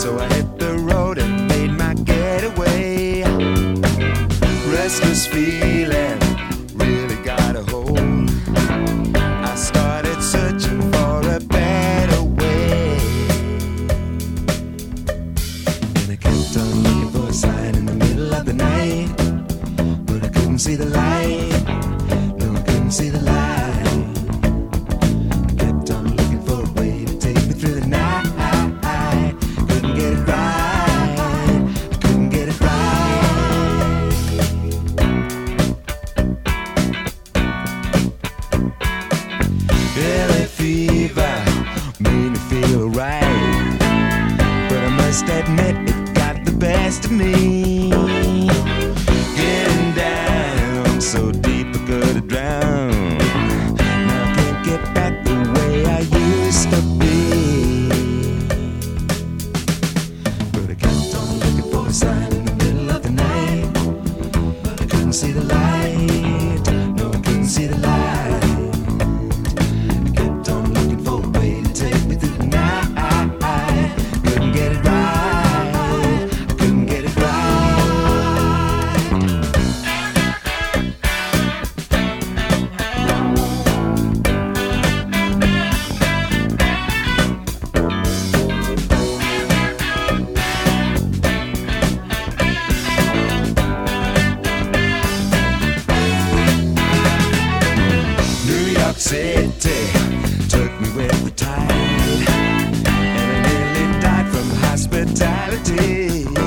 So I hit the road and made my getaway. Restless feeling really got a hold. I started searching for a better way. And I kept on looking for a sign in the middle of the night, but I couldn't see the light. No, I couldn't see the light. I kept on looking for a way to take me through the night. Couldn't get it right. I couldn't get it right. Early fever made me feel right, but I must admit it got the best of me. Getting down so deep I could have drowned. Now I can't get back the way I used to be. But I kept on looking for a sign in the middle of the night, but I couldn't see the light. No, I couldn't see the light. I kept on looking for a way to take me through the night. Couldn't get it right. I couldn't get it right. New York City took me with the tide, and I nearly died from hospitality.